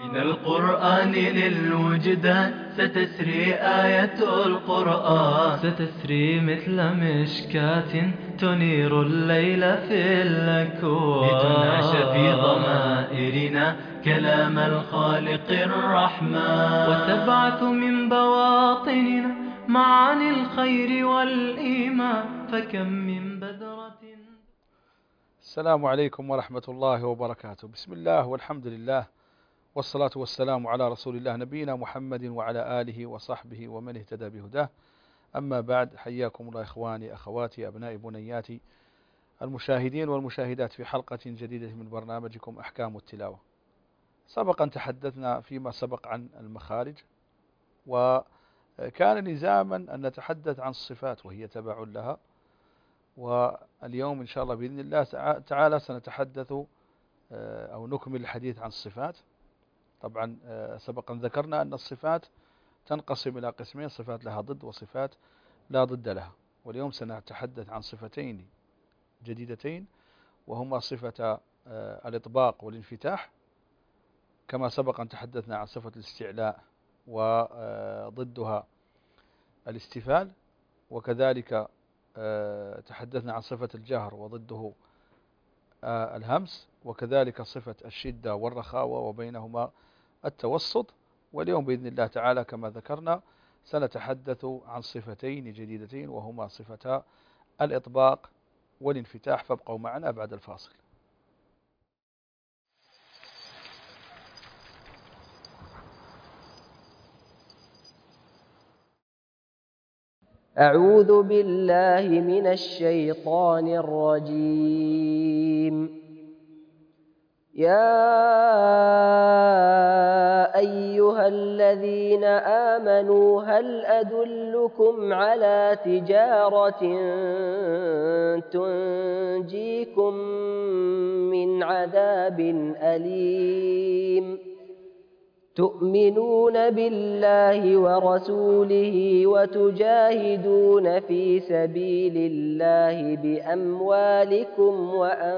من القرآن للوجدان ستسري آية القرآن، ستسري مثل مشكاة تنير الليل في الأكوان، لتنعش في ضمائرنا كلام الخالق الرحمن، وتبعث من بواطننا معاني الخير والإيمان. فكم من بذرة. السلام عليكم ورحمة الله وبركاته. بسم الله والحمد لله والصلاة والسلام على رسول الله نبينا محمد وعلى آله وصحبه ومن اهتدى بهداه. أما بعد، حياكم الله إخواني أخواتي أبنائي بنياتي المشاهدين والمشاهدات في حلقة جديدة من برنامجكم أحكام التلاوة. سبقا تحدثنا فيما سبق عن المخارج، وكان لزاما أن نتحدث عن الصفات وهي تبع لها، واليوم إن شاء الله بإذن الله تعالى سنتحدث أو نكمل الحديث عن الصفات. طبعا سبقا ذكرنا أن الصفات تنقسم إلى قسمين: صفات لها ضد وصفات لا ضد لها. واليوم سنتحدث عن صفتين جديدتين، وهما صفة الإطباق والانفتاح، كما سبقا تحدثنا عن صفة الاستعلاء وضدها الاستفال، وكذلك تحدثنا عن صفة الجهر وضده الهمس، وكذلك صفة الشدة والرخاوة وبينهما التوسط. واليوم بإذن الله تعالى كما ذكرنا سنتحدث عن صفتين جديدتين، وهما صفتا الإطباق والانفتاح. فابقوا معنا بعد الفاصل. أعوذ بالله من الشيطان الرجيم. يا أيها الذين آمنوا هل أدلكم على تجارة تنجيكم من عذاب أليم؟ تؤمنون بالله ورسوله وتجاهدون في سبيل الله بأموالكم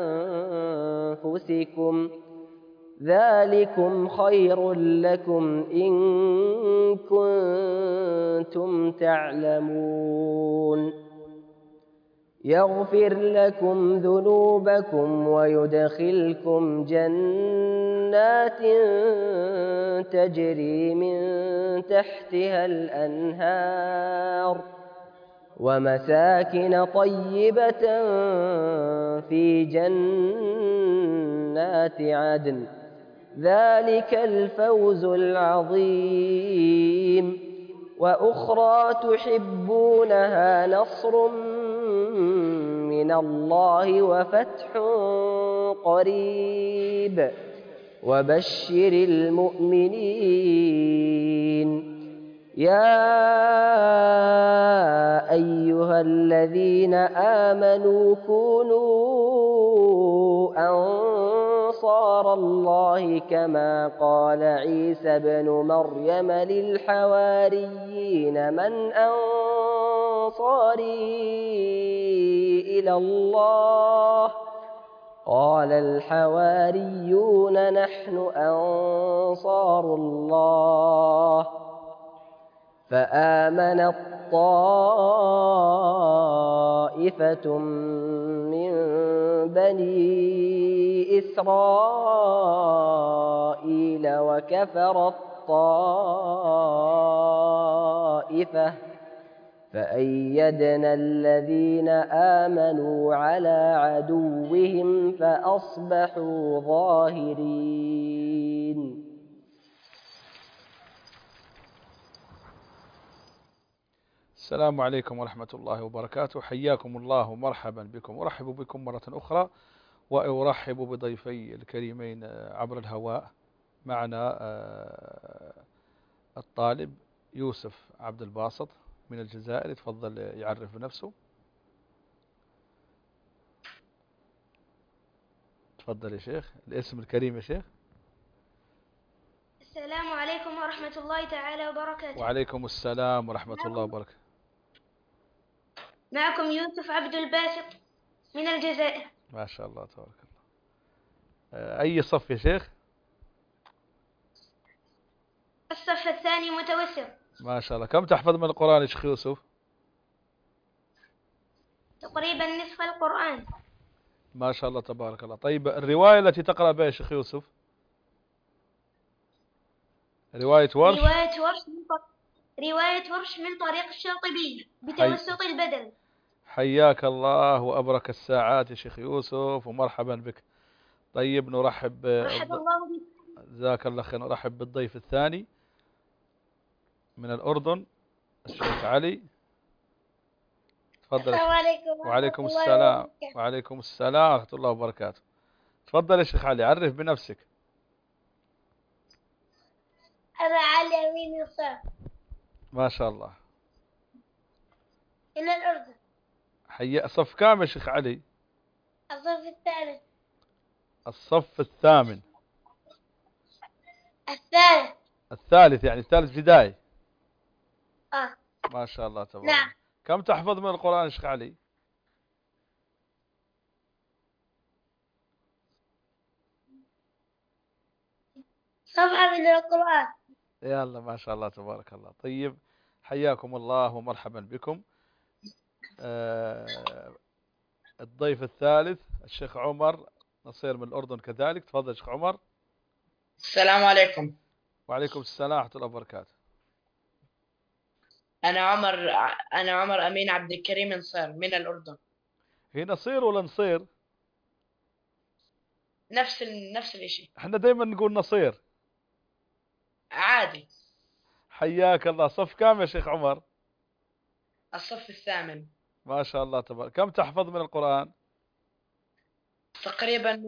وأنفسكم، ذلكم خير لكم إن كنتم تعلمون. يغفر لكم ذنوبكم ويدخلكم جنات تجري من تحتها الأنهار ومساكن طيبة في جنات عدن، ذلك الفوز العظيم. وأخرى تحبونها نصر من الله وفتح قريب وبشر المؤمنين. يا أيها الذين آمنوا كونوا أنصار الله كما قال عيسى ابن مريم للحواريين من أنصاري إلى الله؟ قال الحواريون نحن أنصار الله. فآمنت طائفة من بني إسرائيل وكفرت طائفة، فأيدنا الذين آمنوا على عدوهم فأصبحوا ظاهرين. السلام عليكم ورحمة الله وبركاته. حياكم الله ومرحبا بكم، أرحب بكم مرة أخرى، وأرحب بضيفي الكريمين عبر الهواء. معنا الطالب يوسف عبد الباسط من الجزائر، يتفضل يعرف بنفسه. تفضل يا شيخ، الاسم الكريم يا شيخ. السلام عليكم ورحمة الله تعالى وبركاته. وعليكم السلام ورحمة الله وبركاته. معكم يوسف عبد الباسط من الجزائر. ما شاء الله تبارك الله. أي صف يا شيخ؟ الصف الثاني متوسط. ما شاء الله. كم تحفظ من القرآن يا شيخ يوسف؟ تقريبا نصف القرآن. ما شاء الله تبارك الله. طيب الرواية التي تقرأ بها يا شيخ يوسف؟ رواية ورش؟ رواية ورش من طريق الشاطبي بتوسط البدل. حياك الله وأبرك الساعات يا شيخ يوسف ومرحبا بك. طيب نرحب رحب الله بك. جزاك الله خير. نرحب بالضيف الثاني من الأردن الشيخ علي. تفضل. السلام عليكم. وعليكم السلام. وعليكم السلام ورحمة الله وبركاته. تفضل يا شيخ علي، عرف بنفسك. أنا علي أمين الصف. ما شاء الله. من الأردن. صف كام يا شيخ علي؟ الصف الثالث. الصف الثامن. الثالث. الثالث يعني الثالث ابتدائي. ما شاء الله تبارك. نعم. كم تحفظ من القرآن يا شيخ علي؟ صفحة من القرآن. يلا ما شاء الله تبارك الله. طيب حياكم الله ومرحبا بكم. الضيف الثالث الشيخ عمر نصير من الأردن كذلك. تفضل شيخ عمر. السلام عليكم. وعليكم السلام ورحمة الله وبركاته. أنا عمر أمين عبد الكريم نصير من الأردن. هي نصير ولا نصير؟ نفس الشيء. احنا دايما نقول نصير. عادي. حياك الله. صف كام يا شيخ عمر؟ الصف الثامن. ما شاء الله تبارك. كم تحفظ من القرآن؟ تقريبا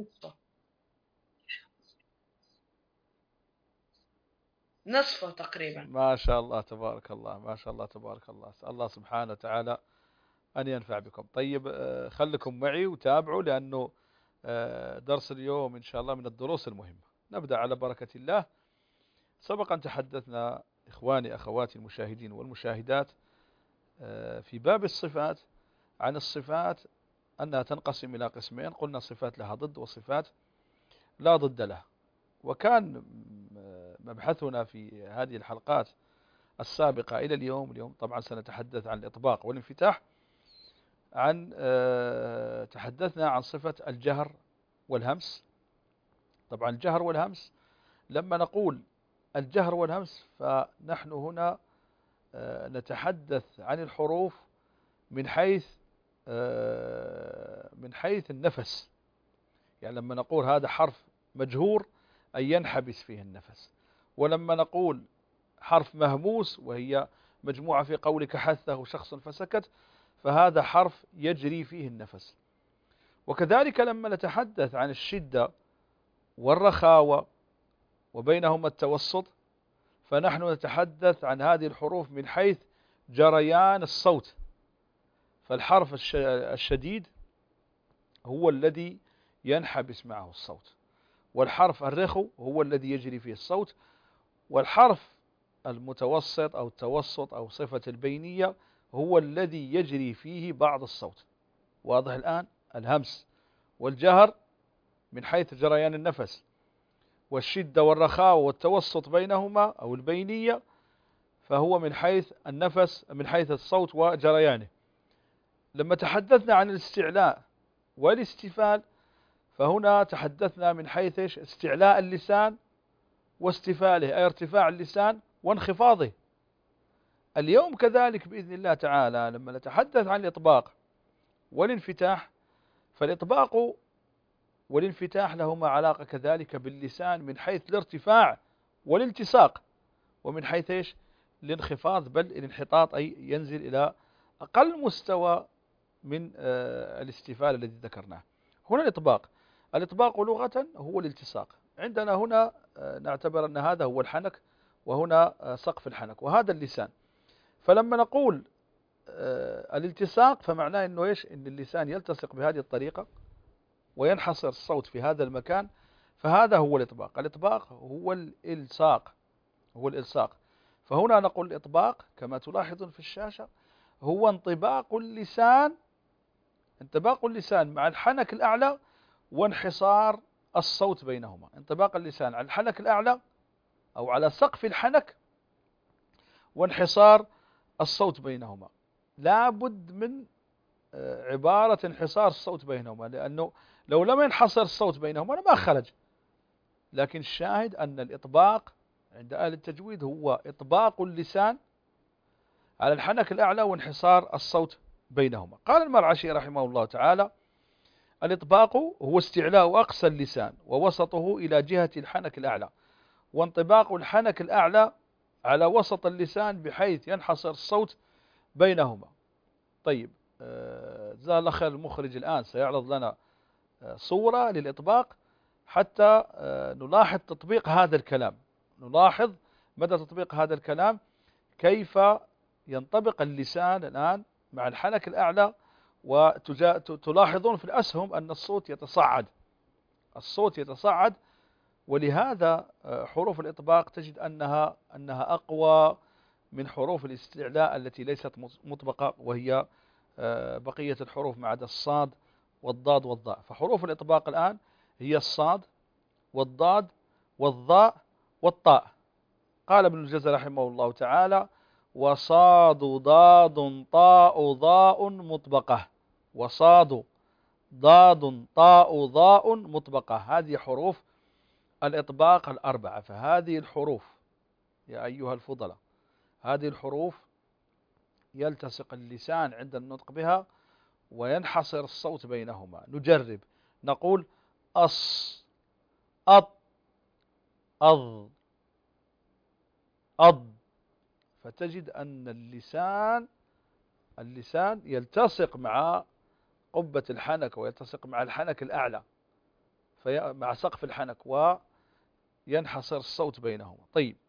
نصفه تقريبا. ما شاء الله تبارك الله. ما شاء الله تبارك الله. أسأل الله سبحانه وتعالى أن ينفع بكم. طيب خلكم معي وتابعوا لأنه درس اليوم إن شاء الله من الدروس المهمة. نبدأ على بركة الله. سبق أن تحدثنا إخواني أخواتي المشاهدين والمشاهدات في باب الصفات عن الصفات أنها تنقسم إلى قسمين. قلنا صفات لها ضد وصفات لا ضد لها. وكان مبحثنا في هذه الحلقات السابقة إلى اليوم طبعا سنتحدث عن الإطباق والانفتاح. تحدثنا عن صفة الجهر والهمس. طبعا الجهر والهمس لما نقول الجهر والهمس فنحن هنا نتحدث عن الحروف من حيث النفس. يعني لما نقول هذا حرف مجهور أي ينحبس فيه النفس. ولما نقول حرف مهموس وهي مجموعة في قولك حثه شخص فسكت فهذا حرف يجري فيه النفس. وكذلك لما نتحدث عن الشدة والرخاوة وبينهما التوسط فنحن نتحدث عن هذه الحروف من حيث جريان الصوت. فالحرف الشديد هو الذي ينحبس معه الصوت، والحرف الرخو هو الذي يجري فيه الصوت، والحرف المتوسط أو التوسط أو صفة البينية هو الذي يجري فيه بعض الصوت. واضح الآن؟ الهمس والجهر من حيث جريان النفس، والشدة والرخاوة والتوسط بينهما أو البينية فهو من حيث النفس من حيث الصوت وجريانه. لما تحدثنا عن الاستعلاء والاستفال فهنا تحدثنا من حيث استعلاء اللسان واستفاله أي ارتفاع اللسان وانخفاضه. اليوم كذلك بإذن الله تعالى لما نتحدث عن الإطباق والانفتاح فالإطباق والانفتاح لهما علاقة كذلك باللسان من حيث الارتفاع والالتصاق، ومن حيث ايش؟ الانخفاض بل الانحطاط أي ينزل إلى أقل مستوى من الاستفال الذي ذكرناه. هنا الإطباق لغة هو الالتصاق. عندنا هنا نعتبر أن هذا هو الحنك وهنا سقف الحنك وهذا اللسان. فلما نقول الالتصاق فمعناه أنه إيش؟ أن اللسان يلتصق بهذه الطريقة وينحصر الصوت في هذا المكان، فهذا هو الإطباق. الإطباق هو الإلصاق. فهنا نقول الإطباق كما تلاحظون في الشاشة هو انطباق اللسان مع الحنك الأعلى وانحصار الصوت بينهما. انطباق اللسان على الحنك الأعلى أو على سقف الحنك وانحصار الصوت بينهما. لا بد من عبارة انحصار الصوت بينهما، لأنه لو لم ينحصر الصوت بينهما ما خرج. لكن الشاهد أن الإطباق عند أهل التجويد هو إطباق اللسان على الحنك الأعلى وانحصار الصوت بينهما. قال المرعشي رحمه الله تعالى: الإطباق هو استعلاء أقصى اللسان ووسطه إلى جهة الحنك الأعلى، وانطباق الحنك الأعلى على وسط اللسان بحيث ينحصر الصوت بينهما. طيب، جزاه الله خير المخرج الآن سيعرض لنا صورة للإطباق حتى نلاحظ تطبيق هذا الكلام، نلاحظ مدى تطبيق هذا الكلام، كيف ينطبق اللسان الآن مع الحنك الأعلى. وتلاحظون في الأسهم أن الصوت يتصاعد، الصوت يتصاعد، ولهذا حروف الإطباق تجد أنها أقوى من حروف الاستعلاء التي ليست مطبقة، وهي بقية الحروف ما عدا الصاد والضاد والضاء. فحروف الإطباق الآن هي الصاد والضاد والضاء والطاء. قال ابن الجزري رحمه الله تعالى: وصاد ضاد طاء ضاء مطبقة، وصاد ضاد طاء ضاء مطبقة. هذه حروف الإطباق الأربعة. فهذه الحروف يا أيها الفضلاء، هذه الحروف يلتصق اللسان عند النطق بها وينحصر الصوت بينهما. نجرب، نقول أص، أط، أض، أض، فتجد أن اللسان يلتصق مع قبة الحنك ويلتصق مع الحنك الأعلى، مع سقف الحنك، وينحصر الصوت بينهما. طيب،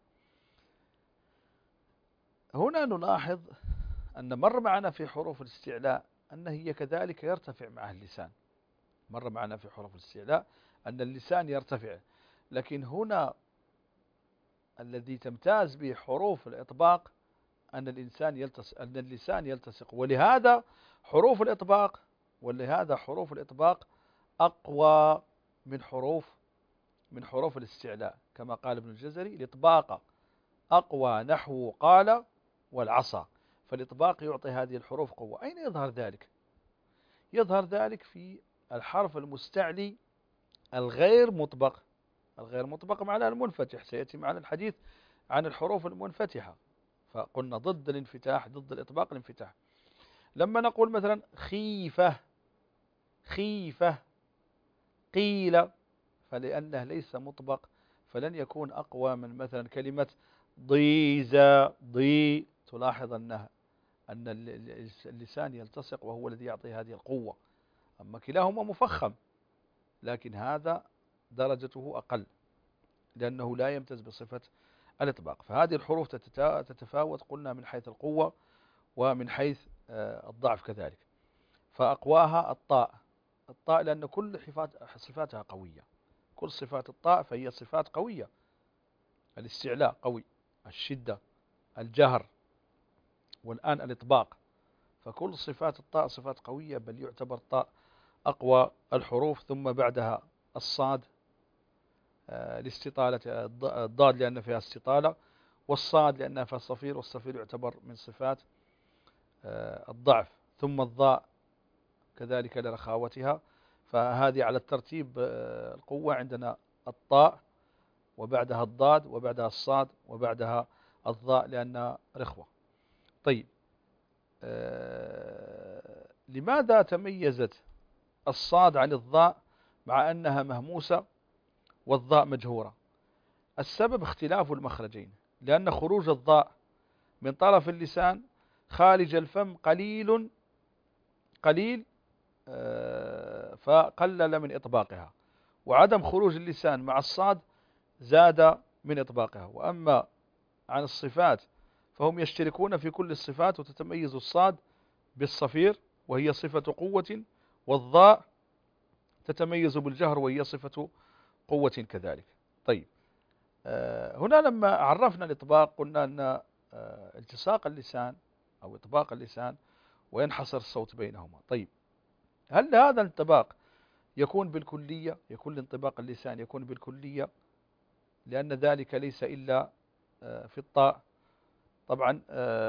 هنا نلاحظ أن مر معنا في حروف الاستعلاء أن هي كذلك يرتفع مع اللسان. مر معنا في حروف الاستعلاء أن اللسان يرتفع، لكن هنا الذي تمتاز به حروف الإطباق أن اللسان يلتصق. ولهذا حروف الإطباق أقوى من حروف الاستعلاء، كما قال ابن الجزري: الإطباق أقوى نحو قال والعصا. فالإطباق يعطي هذه الحروف قوة. أين يظهر ذلك؟ يظهر ذلك في الحرف المستعلي الغير مطبق. الغير مطبق معناه المنفتح، سيأتي معنا الحديث عن الحروف المنفتحة. فقلنا ضد الانفتاح، ضد الإطباق الانفتاح. لما نقول مثلا خيفة، خيفة، قيل، فلأنه ليس مطبق فلن يكون أقوى من مثلا كلمة ضيزة، ضي. تلاحظ أن اللسان يلتصق وهو الذي يعطي هذه القوة. أما كلاهما مفخم، لكن هذا درجته أقل لأنه لا يمتاز بصفة الإطباق. فهذه الحروف تتفاوت، قلنا، من حيث القوة ومن حيث الضعف كذلك. فأقواها الطاء، الطاء لأن كل صفاتها قوية، كل صفات الطاء فهي صفات قوية. الاستعلاء قوي، الشدة، الجهر، والآن الإطباق. فكل صفات الطاء صفات قوية، بل يعتبر الطاء أقوى الحروف. ثم بعدها الصاد لاستطالة، الضاد لأن فيها استطالة، والصاد لأنها فيها الصفير، والصفير يعتبر من صفات الضعف. ثم الضاء كذلك لرخاوتها. فهذه على الترتيب القوة: عندنا الطاء، وبعدها الضاد، وبعدها الصاد، وبعدها الضاء لأنها رخوة. طيب، لماذا تميزت الصاد عن الضاء مع أنها مهموسة والضاء مجهورة؟ السبب اختلاف المخرجين، لأن خروج الضاء من طرف اللسان خارج الفم قليل فقلل من إطباقها، وعدم خروج اللسان مع الصاد زاد من إطباقها. وأما عن الصفات فهم يشتركون في كل الصفات، وتتميز الصاد بالصفير وهي صفة قوة، والضاء تتميز بالجهر وهي صفة قوة كذلك. طيب، هنا لما عرفنا الإطباق قلنا أن التصاق اللسان أو إطباق اللسان وينحصر الصوت بينهما. طيب، هل هذا الانطباق يكون بالكلية؟ يكون الانطباق اللسان يكون بالكلية، لأن ذلك ليس إلا في الطاء. طبعا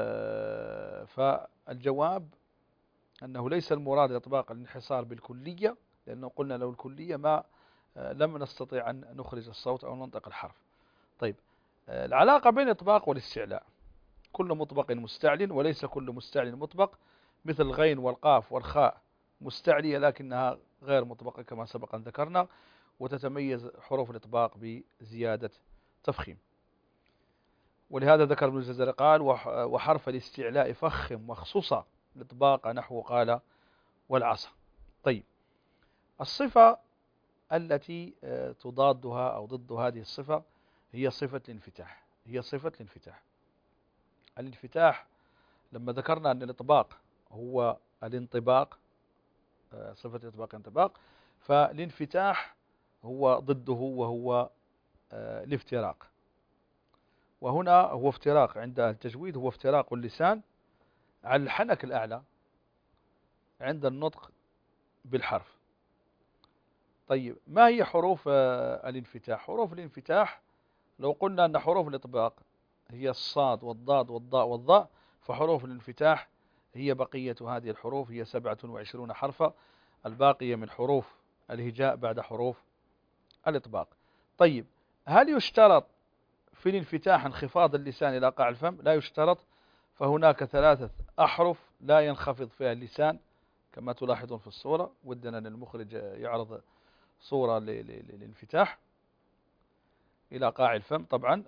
فالجواب أنه ليس المراد إطباق الانحصار بالكلية، لأنه قلنا لو الكلية ما لم نستطيع أن نخرج الصوت أو ننطق الحرف. طيب العلاقة بين الإطباق والاستعلاء: كل مطبق مستعل وليس كل مستعل مطبق، مثل الغين والقاف والخاء مستعلية لكنها غير مطبقة كما سبق أن ذكرنا، وتتميز حروف الإطباق بزيادة تفخيم. ولهذا ذكر ابن الجزري قال: وحرف الاستعلاء فخم وخصوصا الإطباق نحو قال والعصا. طيب الصفة التي تضادها أو ضد هذه الصفة هي صفة الانفتاح. الانفتاح لما ذكرنا أن الإطباق هو الانطباق، صفة الإطباق انطباق، فالانفتاح هو ضده وهو الافتراق. وهنا هو افتراق عند التجويد، هو افتراق اللسان على الحنك الأعلى عند النطق بالحرف. طيب ما هي حروف الانفتاح؟ حروف الانفتاح لو قلنا أن حروف الإطباق هي الصاد والضاد والضاء والضاء، فحروف الانفتاح هي بقية هذه الحروف، هي 27 حرفا، الباقية من حروف الهجاء بعد حروف الإطباق. طيب هل يشترط في الانفتاح انخفاض اللسان إلى قاع الفم؟ لا يشترط، فهناك 3 أحرف لا ينخفض فيها اللسان كما تلاحظون في الصورة. ودنا أن المخرج يعرض صورة للانفتاح إلى قاع الفم طبعا.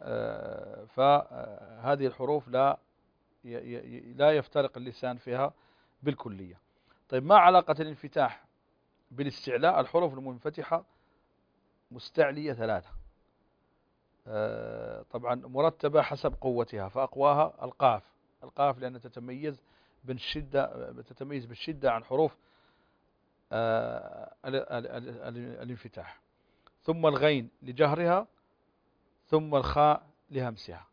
فهذه الحروف لا يفترق اللسان فيها بالكلية. طيب ما علاقة الانفتاح بالاستعلاء؟ الحروف المنفتحة مستعلية 3، طبعا مرتبة حسب قوتها، فأقواها القاف لأنها تتميز بالشدة عن حروف الانفتاح، ثم الغين لجهرها، ثم الخاء لهمسها،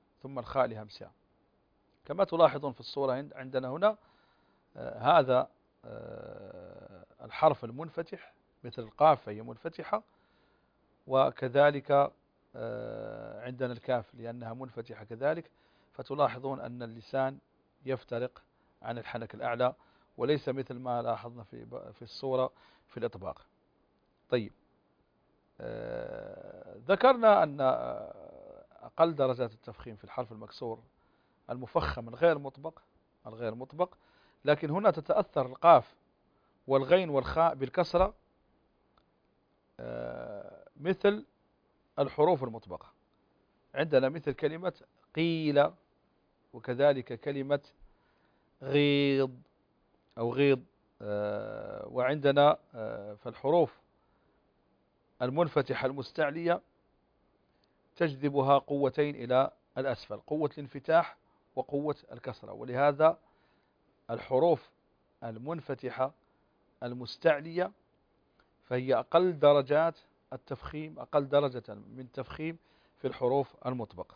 كما تلاحظون في الصورة عندنا هنا. هذا الحرف المنفتح مثل القاف فهي منفتحة، وكذلك عندنا الكاف لأنها منفتحة كذلك، فتلاحظون أن اللسان يفترق عن الحنك الأعلى وليس مثل ما لاحظنا في الصورة في الإطباق. طيب ذكرنا أن أقل درجات التفخيم في الحرف المكسور المفخم الغير مطبق، لكن هنا تتأثر القاف والغين والخاء بالكسرة مثل الحروف المطبقة. عندنا مثل كلمة قيل، وكذلك كلمة غيض أو غيض. وعندنا فالحروف المنفتحة المستعلية تجذبها قوتين إلى الأسفل، قوة الانفتاح وقوة الكسرة، ولهذا الحروف المنفتحة المستعلية فهي أقل درجات التفخيم، أقل درجة من تفخيم في الحروف المطبقة.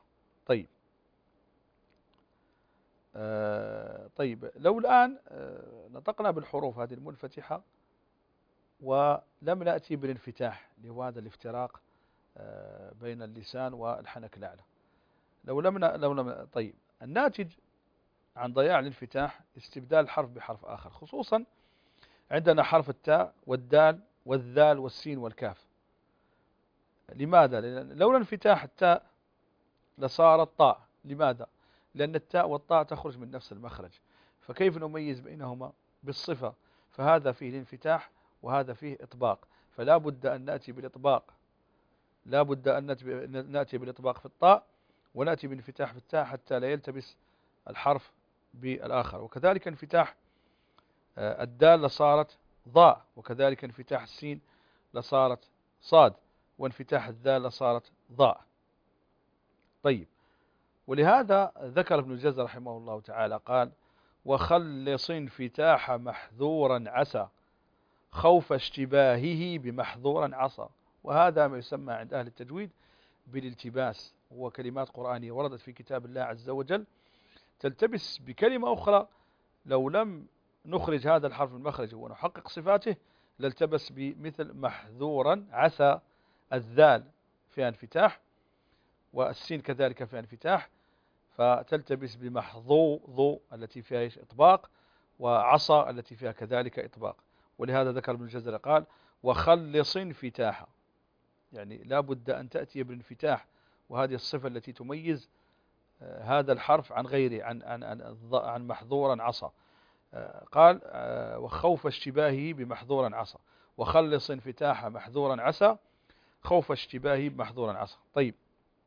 طيب لو الآن نطقنا بالحروف هذه المنفتحة ولم نأتي بالانفتاح اللي هو هذا الافتراق بين اللسان والحنك الأعلى، لو لم طيب الناتج عن ضياع الانفتاح استبدال الحرف بحرف آخر، خصوصا عندنا حرف التاء والدال والذال والسين والكاف. لماذا؟ لأن لولا انفتاح التاء لصارت طاء. لماذا؟ لأن التاء والطاء تخرج من نفس المخرج، فكيف نميز بينهما بالصفة؟ فهذا فيه الانفتاح وهذا فيه إطباق، فلا بد أن نأتي بالإطباق، لا بد أن نأتي بالإطباق في الطاء ونأتي بالانفتاح في التاء حتى لا يلتبس الحرف بالآخر. وكذلك انفتاح الدال لصارت ضاء، وكذلك انفتاح السين لصارت صاد، وانفتاح الذال لصارت ضاء. طيب ولهذا ذكر ابن الجزري رحمه الله تعالى قال: وخلص انفتاح محذورا عسى خوف اشتباهه بمحذورا عصى. وهذا ما يسمى عند أهل التجويد بالالتباس، هو كلمات قرآنية وردت في كتاب الله عز وجل تلتبس بكلمة أخرى، لو لم نخرج هذا الحرف من مخرجه ونحقق صفاته لالتبس بمثل محذورا عسى. الذال فيها انفتاح والسين كذلك فيها انفتاح، فتلتبس بمحظوظ التي فيها إطباق، وعصا التي فيها كذلك إطباق. ولهذا ذكر ابن الجزري قال وخلص انفتاحا، يعني لا بد أن تأتي بالانفتاح، وهذه الصفة التي تميز هذا الحرف عن غيره، عن محظورا عصا. قال وخوف اشتباهه بمحظورا عصا، وخلص انفتاح محظورا عسى، خوف اشتباهه بمحظورا عصا. طيب،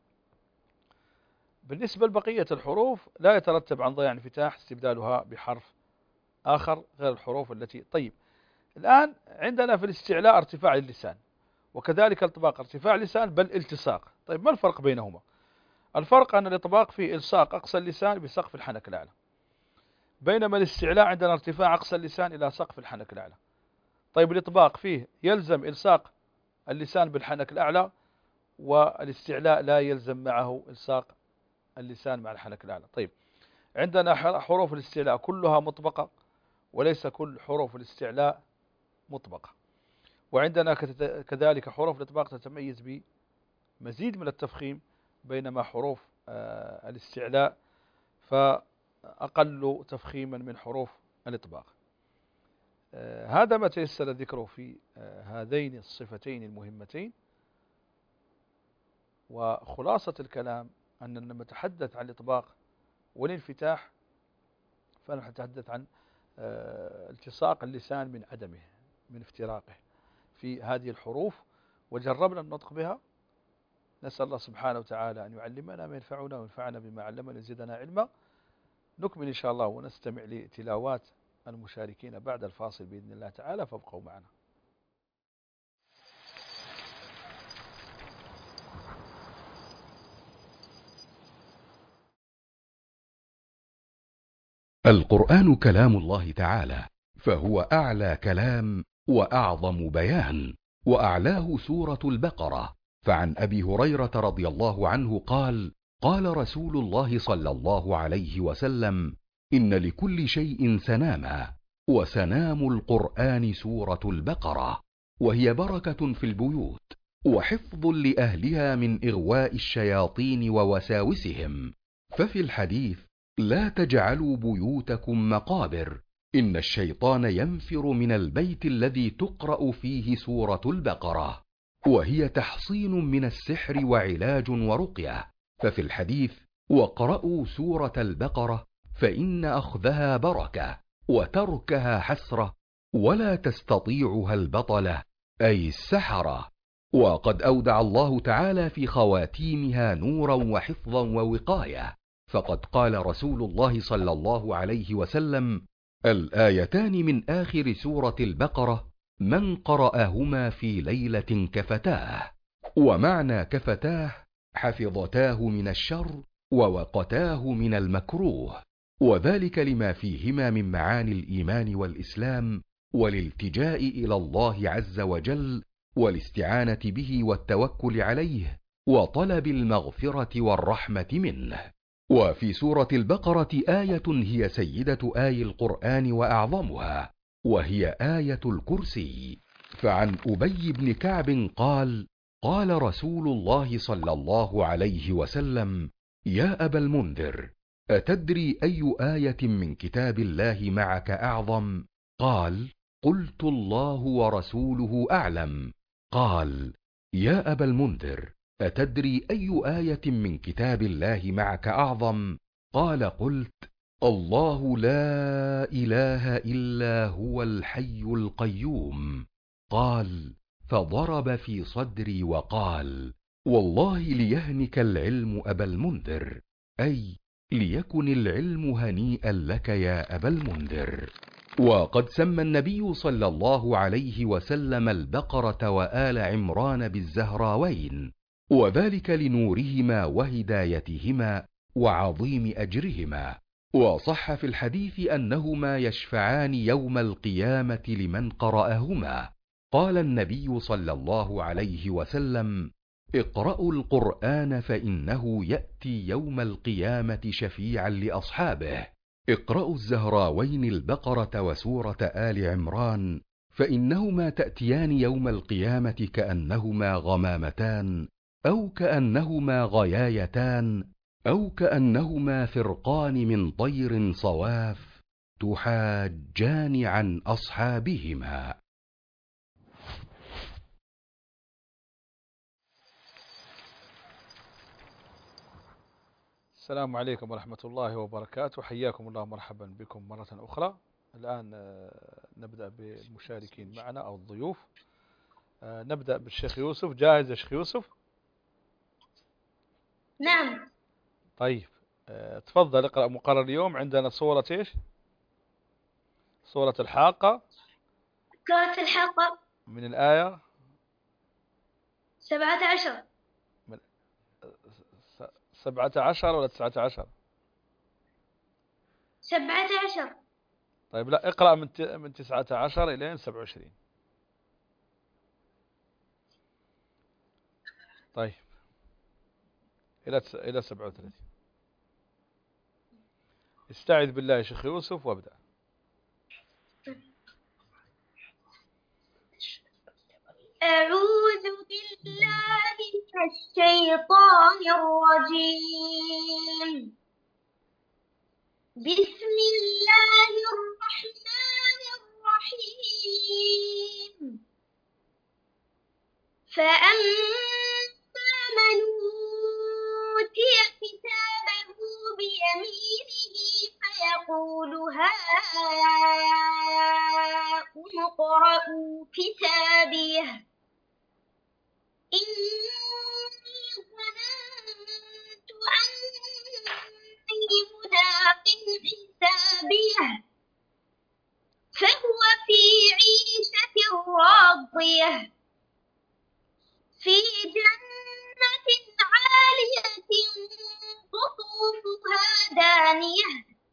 بالنسبة لبقية الحروف لا يترتب عن ضياع انفتاح استبدالها بحرف آخر غير الحروف التي. طيب، الآن عندنا في الاستعلاء ارتفاع اللسان، وكذلك الإطباق ارتفاع لسان بل التصاق. طيب، ما الفرق بينهما؟ الفرق أن الإطباق فيه إلصاق أقصى اللسان بسقف الحنك الأعلى، بينما الاستعلاء عندنا ارتفاع أقصى اللسان إلى سقف الحنك الأعلى. طيب، الإطباق فيه يلزم إلصاق اللسان بالحنك الأعلى، والاستعلاء لا يلزم معه إلصاق اللسان مع الحنك الأعلى. طيب، عندنا حروف الاستعلاء كلها مطبقة، وليس كل حروف الاستعلاء مطبقة. وعندنا كذلك حروف الإطباق تتميز بمزيد من التفخيم، بينما حروف الاستعلاء فأقل تفخيما من حروف الإطباق. هذا ما تيسر ذكره في هذين الصفتين المهمتين. وخلاصة الكلام أننا لما نتحدث عن الإطباق والانفتاح فنحن نتحدث عن التصاق اللسان من عدمه، من افتراقه في هذه الحروف، وجربنا النطق بها. نسأل الله سبحانه وتعالى أن يعلمنا ما ينفعنا وينفعنا بما علمنا ويزيدنا علما. نكمل إن شاء الله ونستمع لتلاوات المشاركين بعد الفاصل بإذن الله تعالى، فابقوا معنا. القرآن كلام الله تعالى، فهو أعلى كلام وأعظم بيان، وأعلاه سورة البقرة. فعن أبي هريرة رضي الله عنه قال: قال رسول الله صلى الله عليه وسلم: إن لكل شيء سناما، وسنام القرآن سورة البقرة، وهي بركة في البيوت، وحفظ لأهلها من إغواء الشياطين ووساوسهم. ففي الحديث: لا تجعلوا بيوتكم مقابر، إن الشيطان ينفر من البيت الذي تقرأ فيه سورة البقرة، وهي تحصين من السحر وعلاج ورقية. ففي الحديث: واقرأوا سورة البقرة فإن أخذها بركة وتركها حسرة، ولا تستطيعها البطلة أي السحرة. وقد أودع الله تعالى في خواتيمها نورا وحفظا ووقاية، فقد قال رسول الله صلى الله عليه وسلم: الآيتان من آخر سورة البقرة من قرأهما في ليلة كفتاه. ومعنى كفتاه حفظتاه من الشر ووقتاه من المكروه، وذلك لما فيهما من معاني الإيمان والإسلام والالتجاء إلى الله عز وجل، والاستعانة به والتوكل عليه، وطلب المغفرة والرحمة منه. وفي سورة البقرة آية هي سيدة آي القرآن وأعظمها، وهي آية الكرسي. فعن أبي بن كعب قال: قال رسول الله صلى الله عليه وسلم: يا أبا المنذر، أتدري أي آية من كتاب الله معك أعظم؟ قال: قلت الله ورسوله أعلم. قال: يا أبا المنذر، أتدري أي آية من كتاب الله معك أعظم؟ قال: قلت: الله لا إله إلا هو الحي القيوم. قال: فضرب في صدري وقال: والله ليهنك العلم أبا المنذر، أي ليكن العلم هنيئا لك يا أبا المنذر. وقد سمى النبي صلى الله عليه وسلم البقرة وآل عمران بالزهراوين، وذلك لنورهما وهدايتهما وعظيم أجرهما. وصح في الحديث أنهما يشفعان يوم القيامة لمن قرأهما. قال النبي صلى الله عليه وسلم: اقرأوا القرآن فإنه يأتي يوم القيامة شفيعا لأصحابه. اقرأوا الزهراوين البقرة وسورة آل عمران، فإنهما تأتيان يوم القيامة كأنهما غمامتان، أو كأنهما غيايتان، أو كأنهما فرقان من طير صواف تحاجان عن أصحابهما. السلام عليكم ورحمة الله وبركاته، حياكم الله، مرحبا بكم مرة أخرى. الآن نبدأ بالمشاركين معنا أو الضيوف. نبدأ بالشيخ يوسف. جاهز يا شيخ يوسف؟ نعم. طيب، تفضل اقرأ مقرر اليوم. عندنا صورة ايش؟ صورة الحاقة سورة الحاقة من الآية 17. من 17 ولا 19؟ 17. طيب لا، اقرأ من 19 إلى 27. طيب إلى 37. استعذ بالله يا شيخ يوسف وابدأ. أعوذ بالله من الشيطان الرجيم. بسم الله الرحمن الرحيم. فأما من أوتي كتابه بيمينه فيقول هاؤم اقرءوا كتابيه إني ظننت أني ملاق حسابيه فهو في عيشة راضية في جنة عالية قطوفها دانية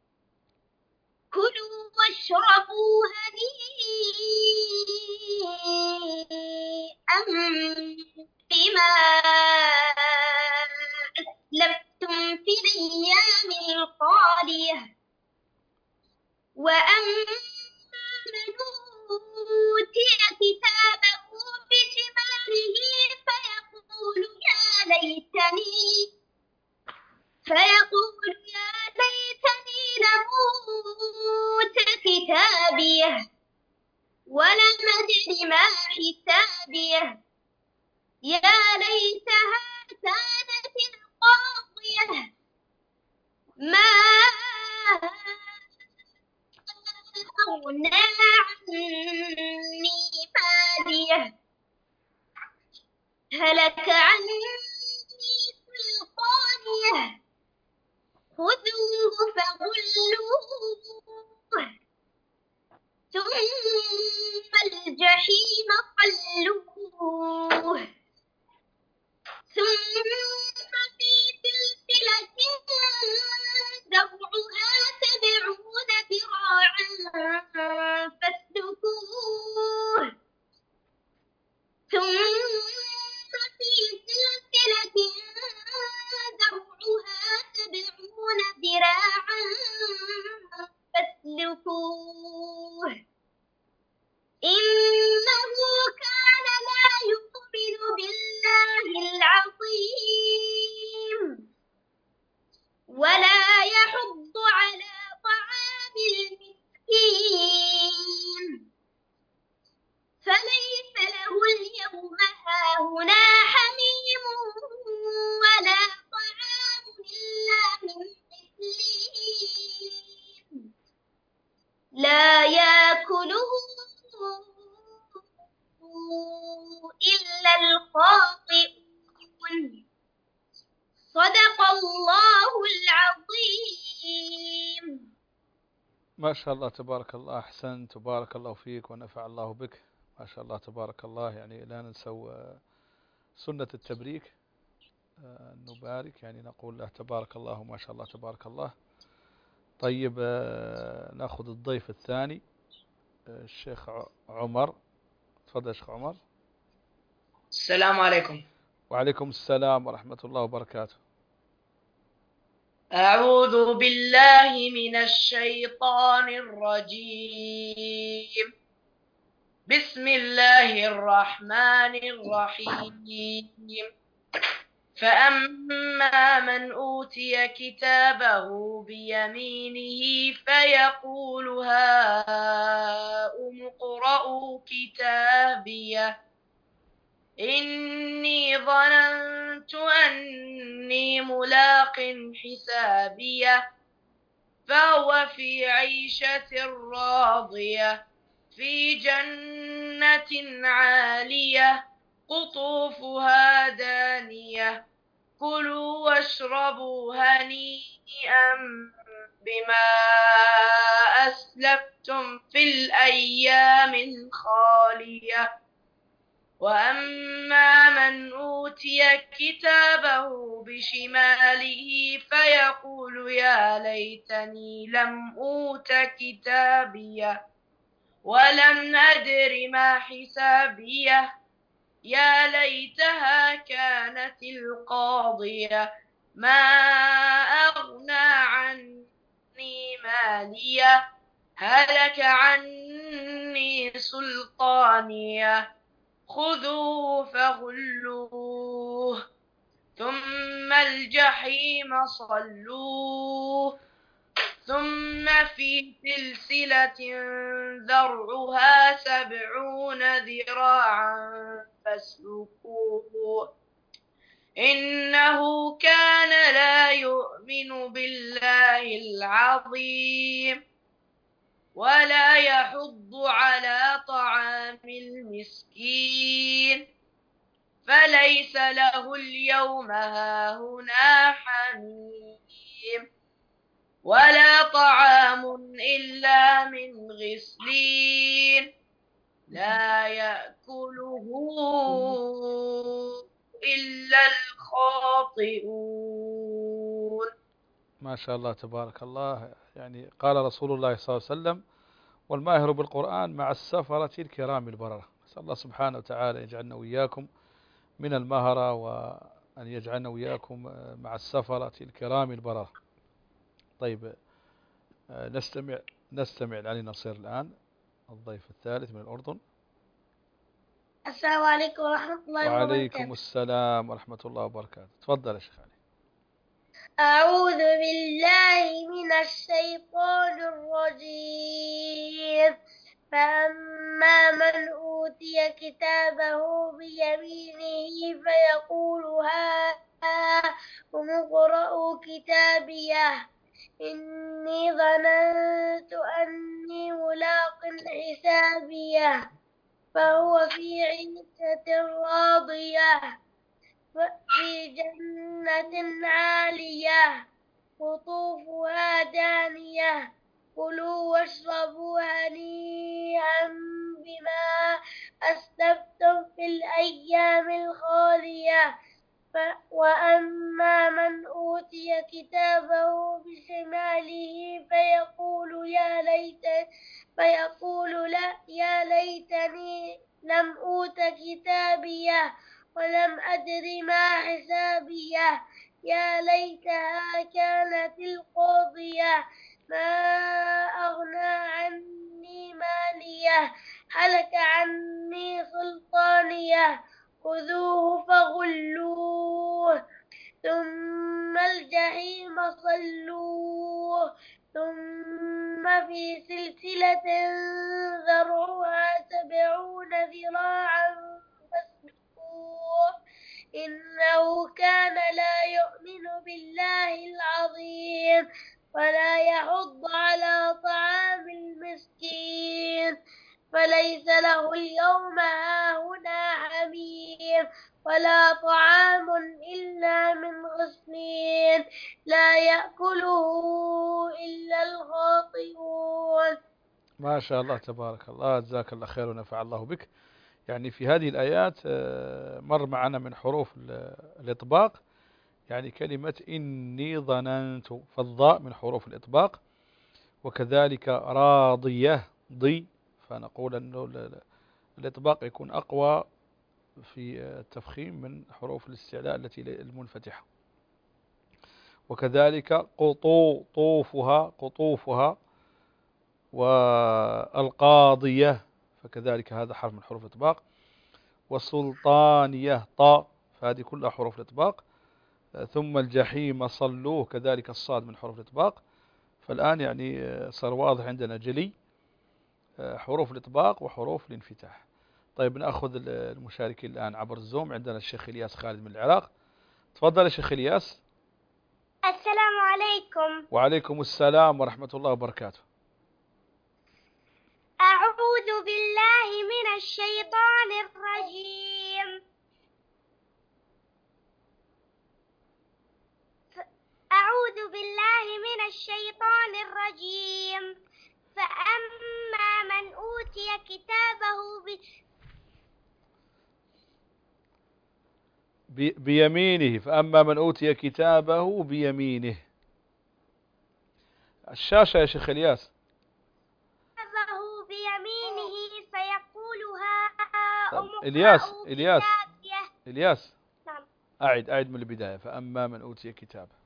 كلوا واشربوا هنيئا بما أسلفتم في الأيام الخالية. وأما من أوتي كتابه بشماله فيقول يا ليتني لم أوت كتابيه ولم أدر ما حسابيه يا ليتها كانت القاضية ما أغنى عني ماليه هلك عني سلطانيه خذوه فغلوه ثم الجحيم صلوه ثم في سلسلة ذرعها 70 ذراعا فاسلكوه ثم في سلسلة ذرعها 70 ذراعا فاسلكوه إنه كان لا يؤمن بالله العظيم ولا يحض على طعام المسكين فليس له اليوم هاهنا حميم ولا طعام إلا من غسلين لا يأكله إلا الخاطئون. صدق الله العظيم. ما شاء الله تبارك الله، أحسنت، تبارك الله فيك ونفع الله بك. ما شاء الله تبارك الله. يعني لا ننسوا سنة التبريك، نبارك، يعني نقول له تبارك الله وما شاء الله تبارك الله. طيب، نأخذ الضيف الثاني الشيخ عمر. تفضل يا شيخ عمر. السلام عليكم. وعليكم السلام ورحمة الله وبركاته. أعوذ بالله من الشيطان الرجيم. بسم الله الرحمن الرحيم. فأما من أوتي كتابه بيمينه فيقول هاؤم اقرءوا كتابيه إني ظننت أني ملاق حسابيه فهو في عيشة راضية في جنة عالية قطوفها دانية كلوا واشربوا هنيئا بما أسلفتم في الأيام الخالية وأما من أوتي كتابه بشماله فيقول يا ليتني لم أوت كتابيه ولم أدر ما حسابيه يا ليتها كانت القاضية ما أغنى عني ماليه هلك عني سلطانيه خذوه فغلوه ثم الجحيم صلوه ثم في سلسلة ذرعها 70 ذراعا فاسلكوه إنه كان لا يؤمن بالله العظيم ولا يحض على طعام المسكين فليس له اليوم هاهنا حميم ولا طعام إلا من غسلين لا يأكله إلا الخاطئون. ما شاء الله تبارك الله. يعني قال رسول الله صلى الله عليه وسلم والماهر بالقرآن مع السفرة الكرام البررة. نسأل الله سبحانه وتعالى يجعلنا وإياكم من المهرة وأن يجعلنا وإياكم مع السفرة الكرام البررة. طيب نستمع لعلي نصير الآن الضيف الثالث من الأردن. السلام عليكم ورحمة الله وبركاته. وعليكم السلام ورحمة الله وبركاته. تفضل يا شيخ علي. أعوذ بالله من الشيطان الرجيم. فأما من أوتي كتابه بيمينه فيقول هاؤم اقرءوا كتابيه إني ظننت أني ملاق حسابيه فهو في عيشة راضية في جنة عالية قطوفها دانية كلوا واشربوا هنيئا بما أسلفتم في الأيام الخالية وأما من أوتي كتابه بشماله فيقول يا ليتني لم أوت كتابيه ولم أدر ما حسابيه يا ليتها كانت القاضية ما أغنى عني ماليه هلك عني سلطانيه خذوه فغلوه ثم الجحيم صلوه ثم في سلسلة ذرعها 70 ذراعا فاسلكوه إنه كان لا يؤمن بالله العظيم ولا يحض على طعام المسكين فليس له اليوم هاهنا حميم ولا طعام إلا من غسلين لا يأكله إلا الخاطئون. ما شاء الله تبارك الله. جزاك الله خير ونفع الله بك. يعني في هذه الآيات مر معنا من حروف الإطباق يعني كلمة إني ظننت، فالضاء من حروف الإطباق، وكذلك راضية ضي، فنقول أنه الإطباق يكون أقوى في التفخيم من حروف الاستعلاء التي المنفتحة. وكذلك قطوفها والقاضية فكذلك هذا حرف من حروف الإطباق. والسلطانية طاء، فهذه كلها حروف الإطباق. ثم الجحيم صلوه، كذلك الصاد من حروف الإطباق. فالآن يعني صار واضح عندنا جلي حروف الإطباق وحروف الانفتاح. طيب نأخذ المشاركين الآن عبر الزوم. عندنا الشيخ إلياس خالد من العراق. تفضل يا شيخ إلياس. السلام عليكم. وعليكم السلام ورحمة الله وبركاته. أعوذ بالله من الشيطان الرجيم. أعوذ بالله من الشيطان الرجيم. فأما من أوتي كتابه بيمينه. فأما من أوتي كتابه بيمينه. الشاشة يا شيخ إلياس. بيمينه فيقول هاؤم إلياس كتابيه. إلياس نعم. أعد من البداية. فأما من أوتي كتابه.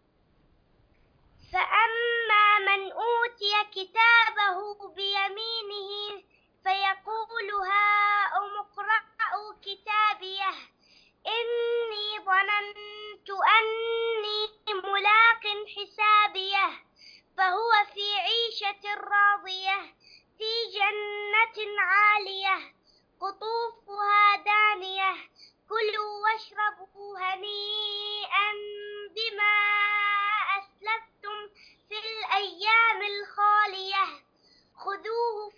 فأما من أوتي كتابه بيمينه فيقول هاؤم اقرءوا كتابيه إني ظننت أني ملاق حسابيه فهو في عيشة راضية في جنة عالية قطوفها دانية كلوا واشربوا هنيئا بما أسلفتم في الأيام الخالية خذوه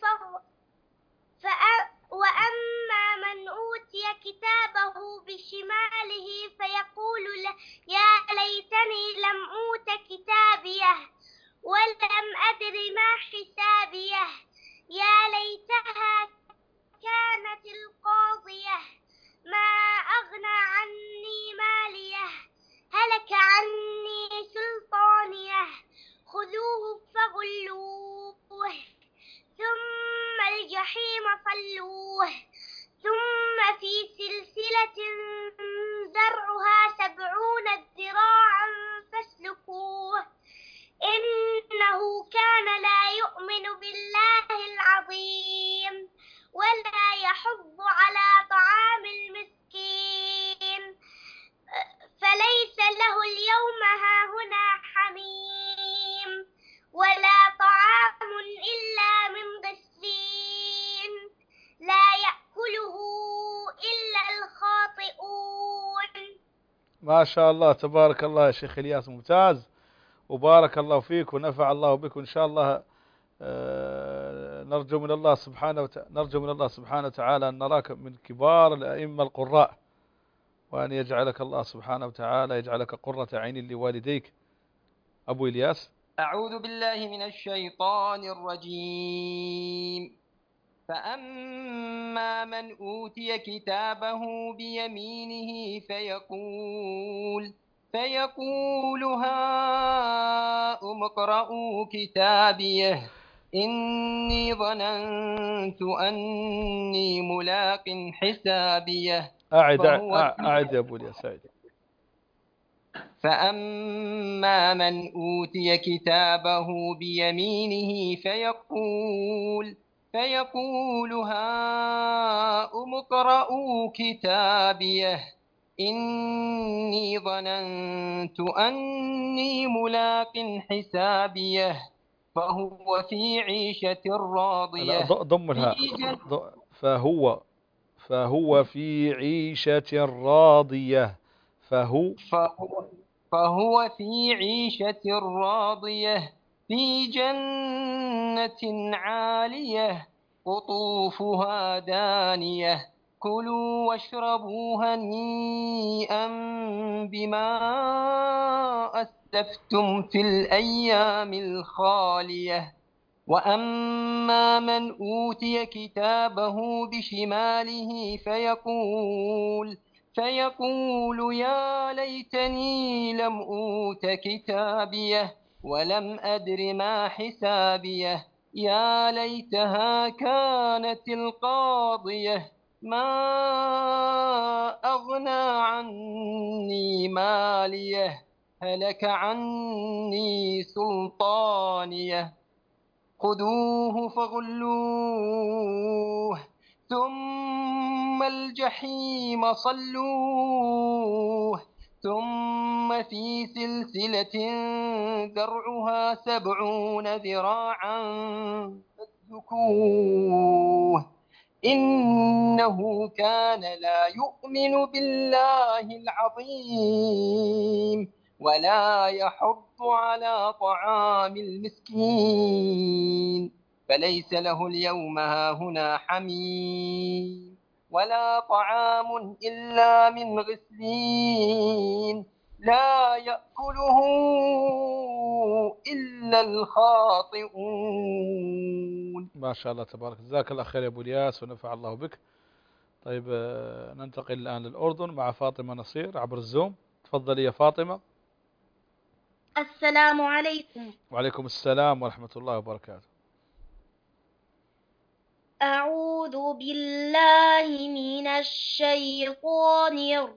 وأما من أوتي كتابه بشماله فيقول يا ليتني لم أوت كتابيه ولم أدر ما حسابيه يا ليتها كانت القاضية ما أغنى عني ماليه هلك عني سلطانيه خذوه فغلوه ثم الجحيم صلوه ثم في سلسلة زرعها 70 ذراعا فاسلكوه إنه كان لا يؤمن بالله العظيم ولا يحض على طعام المسكين فليس له اليوم هاهنا حميم ولا طعام إلا من غسلين لا يأكله إلا الخاطئون. ما شاء الله تبارك الله يا شيخ إلياس، ممتاز وبارك الله فيك ونفع الله بك. وإن شاء الله نرجو من الله سبحانه وتعالى أن نراك من كبار الأئمة القراء، وأن يجعلك الله سبحانه وتعالى يجعلك قرة عين لوالديك. أبو إلياس. أعوذ بالله من الشيطان الرجيم. فأما من أوتي كتابه بيمينه فيقول هاؤم اقرءوا كتابيه إني ظننت أني ملاق حسابيه. أعد يا أبو إلياس أعد. فأما من أوتي كتابه بيمينه فيقول هاؤم اقرءوا كتابيه إني ظننت أني ملاق حسابيه فهو في عيشة راضية. ضم الهاء. فهو في عيشة راضية. فهو في عيشة راضية في جنة عالية قطوفها دانية كلوا واشربوا هنيئا بما أسلفتم في الأيام الخالية. وأما من أوتي كتابه بشماله فيقول يا ليتني لم أوت كتابيه ولم أدر ما حسابيه يا ليتها كانت القاضية ما أغنى عني ماليه هلك عني سلطانيه خذوه فغلوه ثم الجحيم صلوه ثم في سلسلة ذرعها 70 ذراعا فاسلكوه إنه كان لا يؤمن بالله العظيم ولا يحض على طعام المسكين فليس له اليوم هاهنا حميم ولا طعام إلا من غسلين لا يأكله إلا الخاطئون. ما شاء الله تبارك، جزاك الله خير يا أبو الياس ونفع الله بك. طيب ننتقل الآن للأردن مع فاطمة نصير عبر الزوم. تفضلي يا فاطمة. السلام عليكم. وعليكم السلام ورحمة الله وبركاته. أعوذ بالله من الشيطان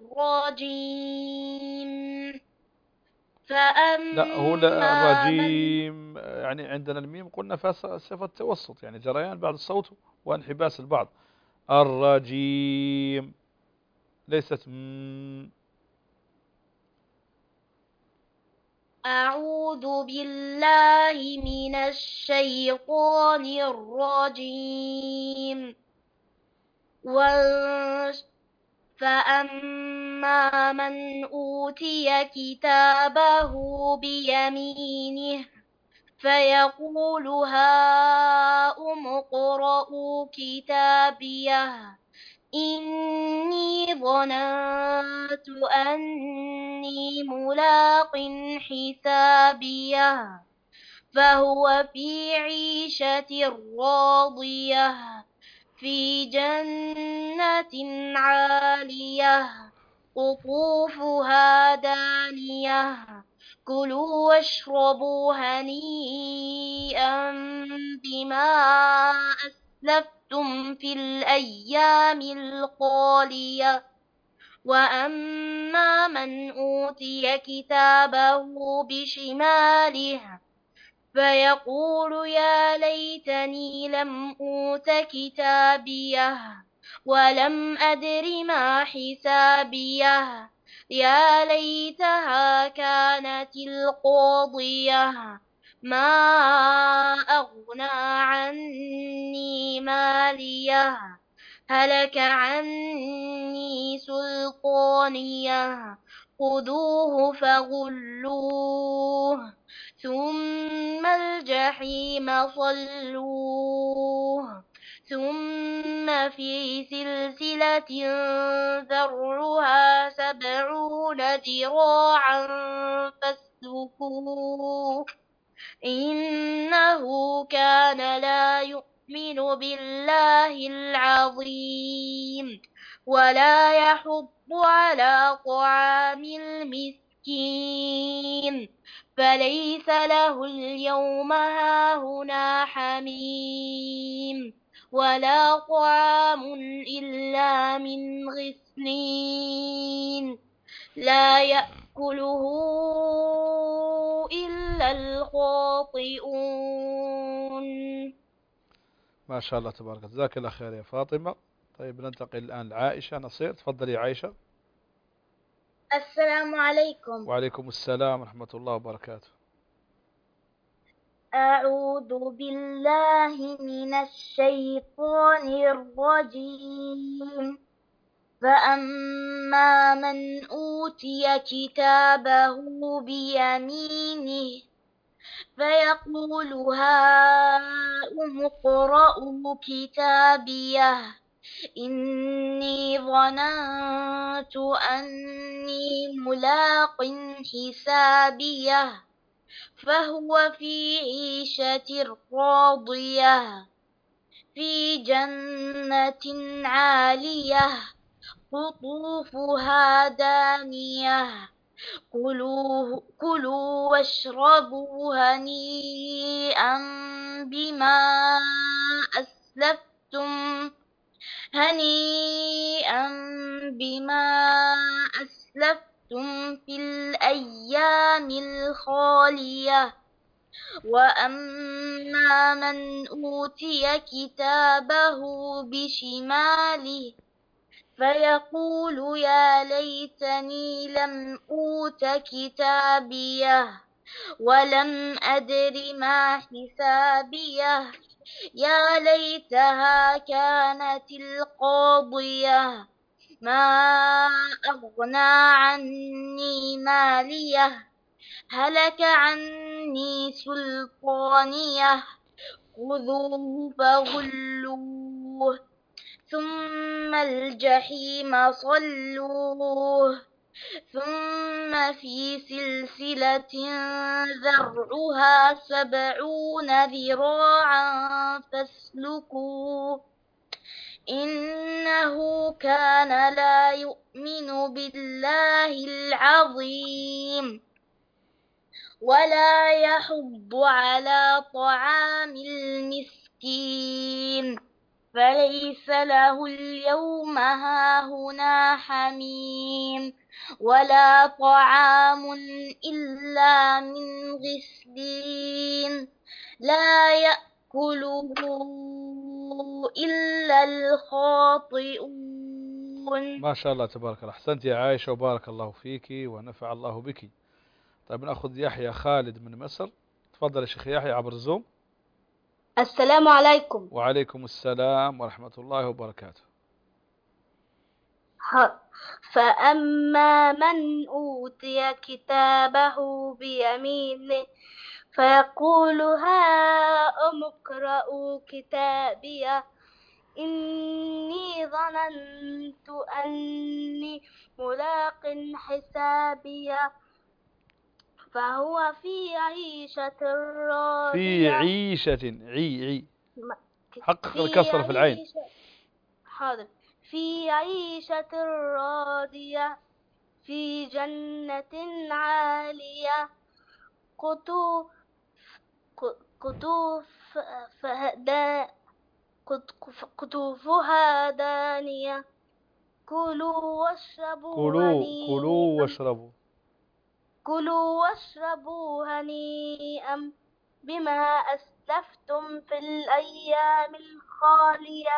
الرجيم. لا هو فأما من الرجيم يعني عندنا الميم قلنا فيها صفة توسط، يعني جريان بعد الصوت وانحباس البعض. الرجيم ليست أعوذ بالله من الشيطان الرجيم. فأما من أوتي كتابه بيمينه فيقول هاؤم اقرءوا كتابيه إني ظننت أني ملاق حسابيه فهو في عيشة راضية في جنة عالية قطوفها دانية كلوا واشربوا هنيئا بما أسلفتم في الأيام الخالية. وأما من أوتي كتابه بشماله فيقول يا ليتني لم أوت كتابيه ولم أدر ما حسابيه يا ليتها كانت القاضية ما أغنى عني ماليه هلك عني سلطانيه خذوه فغلوه ثم الجحيم صلوه ثم في سلسلة ذرعها 70 ذراعا فاسلكوه إنه كان لا يؤمن بالله العظيم ولا يحض على طعام المسكين فليس له اليوم هاهنا حميم ولا طعام إلا من غسلين لا يأكله إلا الخاطئون. ما شاء الله تبارك، جزاك الله خير يا فاطمة. طيب ننتقل الآن لعائشة نصير. تفضلي يا عائشة. السلام عليكم. وعليكم السلام ورحمة الله وبركاته. أعوذ بالله من الشيطان الرجيم. فأما من أوتي كتابه بيمينه فيقول هاؤم اقرءوا كتابيه إني ظننت أني ملاق حسابيه فهو في عيشة راضية في جنة عالية قطوفها دانية كلوا واشربوا هنيئا بما أسلفتم في الأيام الخالية. وأما من أوتي كتابه بشماله فيقول يا ليتني لم أوت كتابيه ولم أدر ما حسابيه يا ليتها كانت القاضية ما أغنى عني ماليه هلك عني سلطانيه خذوه فغلوه ثم الجحيم صلوه ثم في سلسلة ذرعها 70 ذراعا فاسلكوه إنه كان لا يؤمن بالله العظيم ولا يحض على طعام المسكين فليس له اليوم هاهنا حميم ولا طعام إلا من غسلين لا يأكله إلا الخاطئون. ما شاء الله تبارك الله. أحسنت يا عائشة وبارك الله فيك ونفع الله بك. طيب نأخذ يحيى خالد من مصر. تفضل يا شيخ يحيى عبر الزوم. السلام عليكم. وعليكم السلام ورحمة الله وبركاته. فأما من أوتي كتابه بيمينه فيقول هاؤم اقرءوا كتابيه إني ظننت أني ملاق حسابيه فهو في عيشة راضية. في عيشة عي حقق الكسر في العين. حاضر. في عيشة راضية في جنة عالية قطوفها دانية كلوا واشربوا هنيئا بما أسلفتم في الأيام الخالية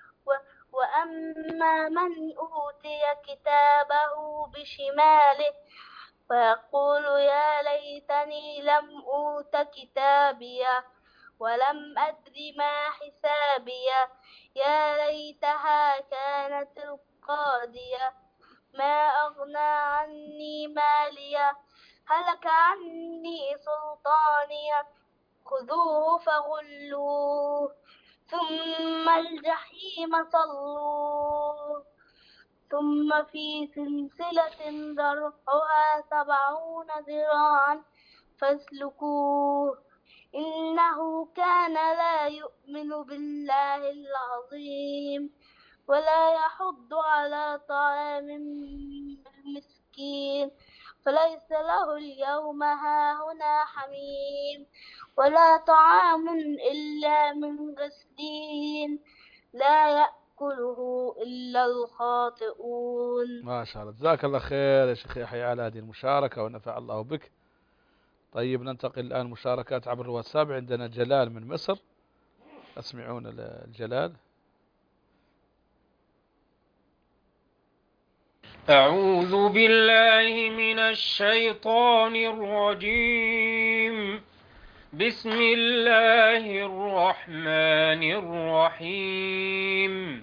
وأما من أوتي كتابه بشماله فيقول يا ليتني لم أوت كتابيه ولم أدر ما حسابيه يا ليتها كانت القاضية ما أغنى عني ماليه هلك عني سلطانيه خذوه فغلوه ثم الجحيم صلوه ثم في سلسلة ذرعها 70 ذراعا فاسلكوه إنه كان لا يؤمن بالله العظيم ولا يحض على طعام المسكين فليس له اليوم هاهنا حميم ولا طعام إلا من غسلين لا يأكله إلا الخاطئون. ما شاء الله. جزاك الله خير يا شيخ يحيى على هذه المشاركة ونفع الله بك. طيب ننتقل الآن مشاركات عبر الواتساب. عندنا جلال من مصر. أسمعون الجلال. أعوذ بالله من الشيطان الرجيم. بسم الله الرحمن الرحيم.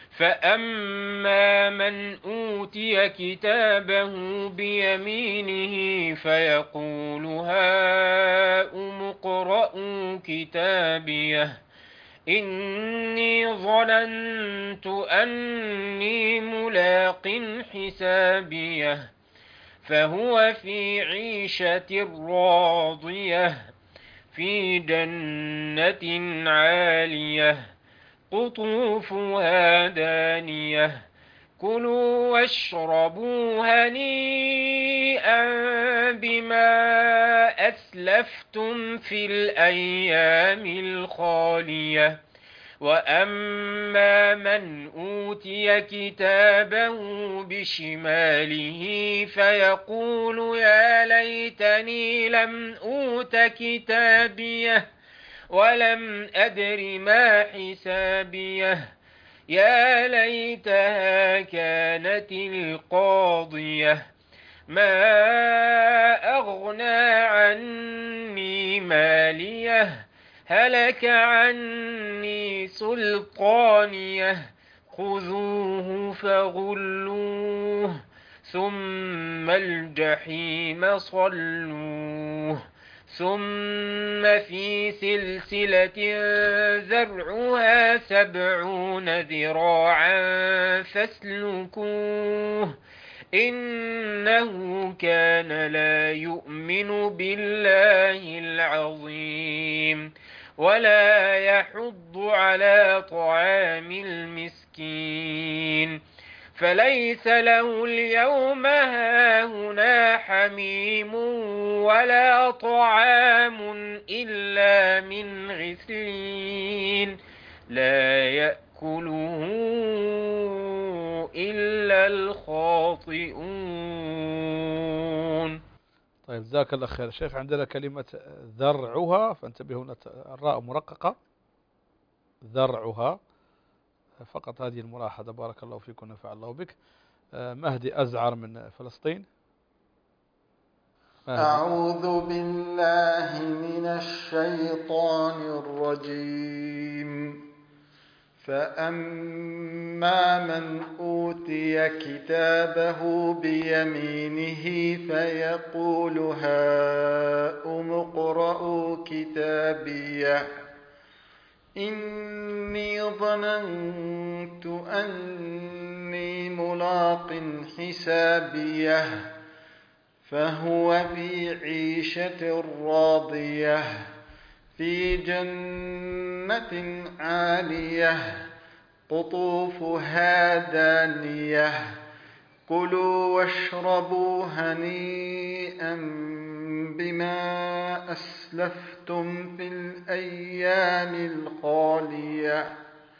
فأما من أوتي كتابه بيمينه فيقول هاؤم اقرءوا كتابيه إني ظننت أني ملاق حسابيه فهو في عيشة راضية في جنة عالية قطوفها دانية كلوا واشربوا هنيئا بما أسلفتم في الأيام الخالية وأما من أوتي كتابه بشماله فيقول يا ليتني لم أوت كتابيه ولم أدر ما حسابيه يا ليتها كانت القاضية ما أغنى عني ماليه هلك عني سلطانيه خذوه فغلوه ثم الجحيم صلوه ثم في سلسلة ذرعها 70 ذراعا فاسلكوه إنه كان لا يؤمن بالله العظيم ولا يحض على طعام المسكين فليس له اليوم هاهنا حميم ولا طعام إلا من غسلين لا يأكله إلا الخاطئون. طيب جزاك الله خير شيخ. عندنا كلمة ذرعها، فانتبهوا هنا الراء مرققة، ذرعها فقط، هذه الملاحظة. بارك الله فيك ونفع الله بك. مهدي أزعر من فلسطين. مهدي. أعوذ بالله من الشيطان الرجيم. فأما من أوتي كتابه بيمينه فيقول هاؤم اقرءوا كتابيه إني ظننت أني ملاق حسابيه فهو في عيشة راضية في جنة عالية قطوفها دانية كلوا واشربوا هنيئا بما أسلفتم في الأيام الخالية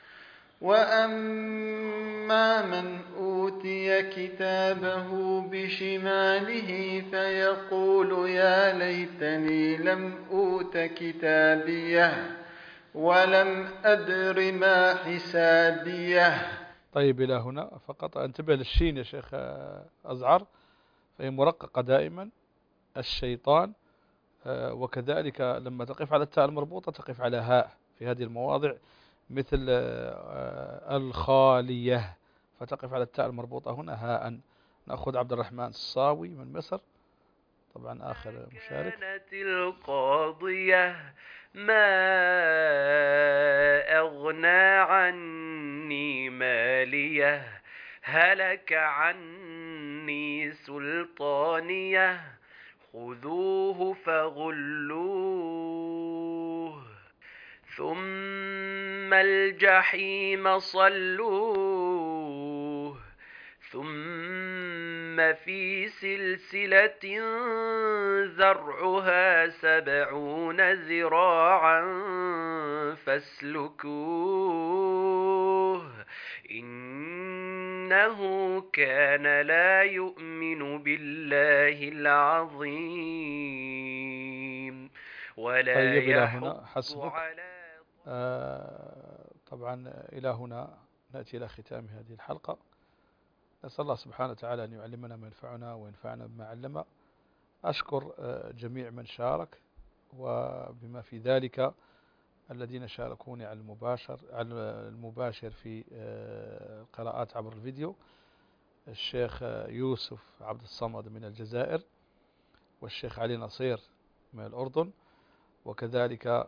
وأما من أوتي كتابه بشماله فيقول يا ليتني لم أوت كتابيه ولم أدر ما حسابيه. طيب إلى هنا فقط انتبه للشين يا شيخ أزعر، فهي مرققة دائما الشيطان، وكذلك لما تقف على التاء المربوطة تقف على هاء في هذه المواضع، مثل الخالية، فتقف على التاء المربوطة هنا هاء. نأخذ عبد الرحمن الصاوي من مصر، طبعا آخر مشارك. كانت القاضية ما أغنى عني ماليه هلك عني سلطانيه خذوه فغلوه ثم الجحيم صلوه ثم في سلسلة ذرعها 70 ذراعا فاسلكوه إنه كان لا يؤمن بالله العظيم ولا طيب إلى هنا يحض حسبك. على طبعا إلى هنا نأتي إلى ختام هذه الحلقة. نسأل الله سبحانه وتعالى أن يعلمنا ما ينفعنا وينفعنا بما علم. أشكر جميع من شارك، وبما في ذلك الذين شاركوني على المباشر في القراءات عبر الفيديو، الشيخ يوسف عبد الصمد من الجزائر، والشيخ علي نصير من الأردن، وكذلك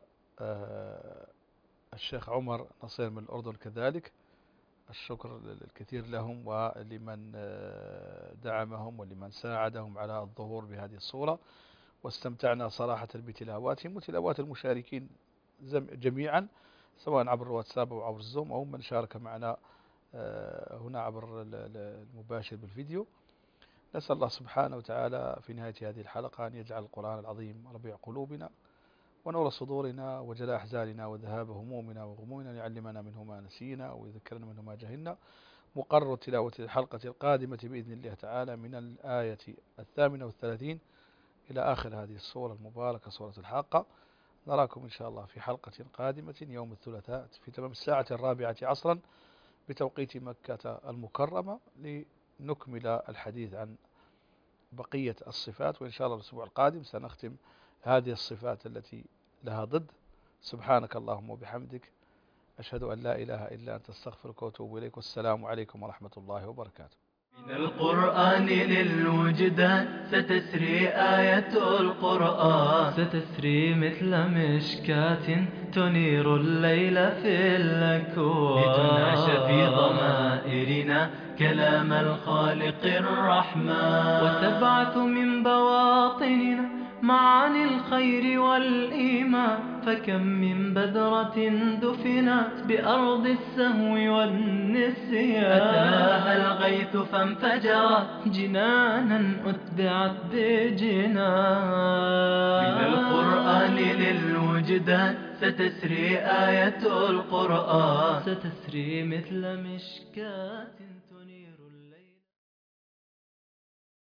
الشيخ عمر نصير من الأردن كذلك. الشكر الكثير لهم ولمن دعمهم ولمن ساعدهم على الظهور بهذه الصورة، واستمتعنا صراحة بتلاواتهم وتلاوات المشاركين جميعا، سواء عبر الواتساب أو عبر الزوم أو من شارك معنا هنا عبر المباشر بالفيديو. نسأل الله سبحانه وتعالى في نهاية هذه الحلقة أن يجعل القرآن العظيم ربيع قلوبنا ونور صدورنا وجلاء أحزاننا وذهاب همومنا وغمومنا، أن يعلمنا منه ما نسينا ويذكرنا منه ما جهلنا. مقرر تلاوة الحلقة القادمة بإذن الله تعالى من الآية 38 إلى آخر هذه السورة المباركة سورة الحاقة. نراكم إن شاء الله في حلقة قادمة يوم الثلاثاء في تمام الساعة 4 عصرا بتوقيت مكة المكرمة لنكمل الحديث عن بقية الصفات. وإن شاء الله الأسبوع القادم سنختم هذه الصفات التي لها ضد. سبحانك اللهم وبحمدك، أشهد أن لا إله إلا أنت، استغفرك وأتوب إليك، والسلام عليكم ورحمة الله وبركاته. من القرآن للوجدان ستسري آية القرآن، ستسري مثل مشكاة تنير الليل في الأكوان، لتنعش في ضمائرنا كلام الخالق الرحمن، وتبعث من بواطننا معاني الخير والإيمان. فكم من بذرة دفنت بأرض السهو والنسيان، أتاها الغيث فانفجرت جنانا أتبعت بجنان. من القرآن للوجدان ستسري آية القرآن، ستسري مثل مشكاة